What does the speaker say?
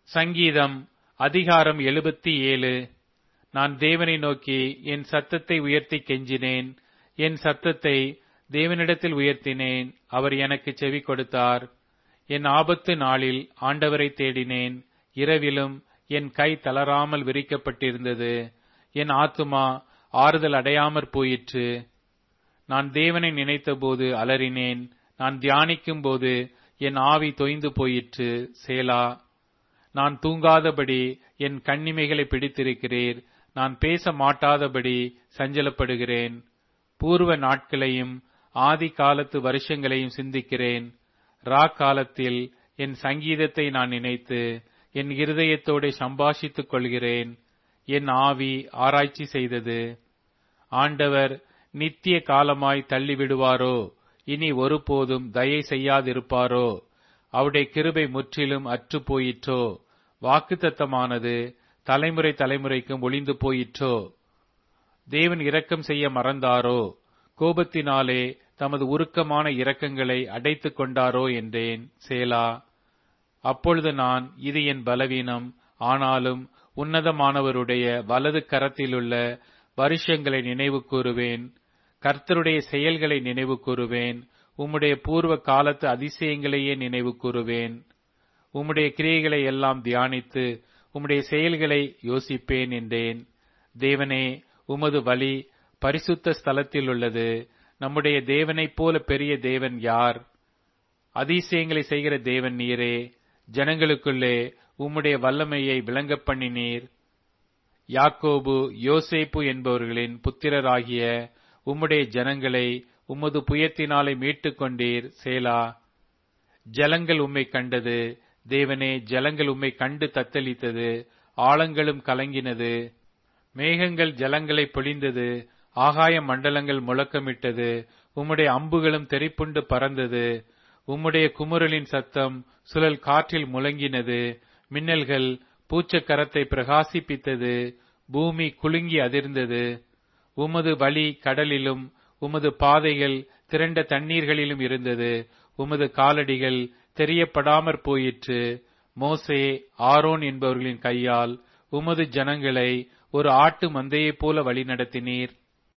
சங்கீதம் அதிகாரம் 77. நான் தேவனை நோக்கி என் சத்தத்தை உயர்த்தி கெஞ்சினேன். என் சத்தத்தை தேவனிடத்தில் உயர்த்தினேன். அவர் எனக்கு செவி கொடுத்தார். என் ஆபத்து நாளில் ஆண்டவரை தேடினேன். இரவிலும் என் கை தளராமல் விரிக்கப்பட்டிருந்தது. என் ஆத்துமா ஆறுதல் அடையாமற் போயிற்று. நான் தேவனை நினைத்தபோது அலறினேன். நான் தியானிக்கும் போது என் ஆவி தொய்ந்து போயிற்று. சேலா. நான் தூங்காதபடி என் கண்ணிமைகளை பிடித்திருக்கிறீர். நான் பேச மாட்டாதபடி சஞ்சலப்படுகிறேன். பூர்வ நாட்களையும் ஆதி காலத்து வருஷங்களையும் சிந்திக்கிறேன். காலத்தில் என் சங்கீதத்தை நான் நினைத்து என் இருதயத்தோடு சம்பாஷித்துக் கொள்கிறேன். என் ஆவி ஆராய்ச்சி செய்தது. ஆண்டவர் நித்திய காலமாய் தள்ளிவிடுவாரோ? இனி ஒருபோதும் தயை செய்யாதிருப்பாரோ? அவருடைய கிருபை முற்றிலும் அற்று போயிற்றோ? வாக்குத்தத்தமானது தலைமுறை தலைமுறைக்கும் ஒளிந்து போயிற்றோ? தேவன் இரக்கம் செய்ய மறந்தாரோ? கோபத்தினாலே தமது உருக்கமான இரக்கங்களை அடைத்துக் கொண்டாரோ என்றேன். சேலா. அப்பொழுது நான், இது என் பலவீனம், ஆனாலும் உன்னதமானவருடைய வலது கரத்திலுள்ள வருஷங்களை நினைவு கூறுவேன். கர்த்தருடைய செயல்களை நினைவு கூறுவேன். உம்முடைய பூர்வ காலத்து அதிசயங்களையே நினைவு கூறுவேன். உம்முடைய கிரியைகளை எல்லாம் தியானித்து உம்முடைய செயல்களை யோசிப்பேன் என்றேன். தேவனே, உமது வழி பரிசுத்த ஸ்தலத்தில் உள்ளது. நம்முடைய தேவனைப் போல பெரிய தேவன் யார்? அதிசயங்களை செய்கிற தேவன் நீரே. ஜனங்களுக்குள்ளே உம்முடைய வல்லமையை விளங்கப் பண்ணினீர். யாக்கோபு யோசேப்பு என்பவர்களின் புத்திரராகிய உம்முடைய ஜனங்களை உமது புயத்தினாலே மீட்டுக் கொண்டீர். சேலா. ஜலங்கள் உம்மை கண்டது. தேவனே, ஜலங்கள் உம்மை கண்டு தத்தளித்தது. ஆழங்களும் கலங்கினது. மேகங்கள் ஜலங்களை பொழிந்தது. ஆகாய மண்டலங்கள் முழக்கமிட்டது. உம்முடைய அம்புகளும் தெறிப்புண்டு பறந்தது. உம்முடைய குமுறலின் சத்தம் சுழல் காற்றில் முழங்கினது. மின்னல்கள் பூச்சக்கரத்தை பிரகாசிப்பித்தது. பூமி குலுங்கி அதிர்ந்தது. உமது வழி கடலிலும் உமது பாதைகள் திரண்ட தண்ணீர்களிலும் இருந்தது. உமது காலடிகள் தெரியப்படாமற் போயிற்று. மோசே, ஆரோன் என்பவர்களின் கையால் உமது ஜனங்களை ஒரு ஆட்டு மந்தையைப் போல வழிநடத்தினீர்.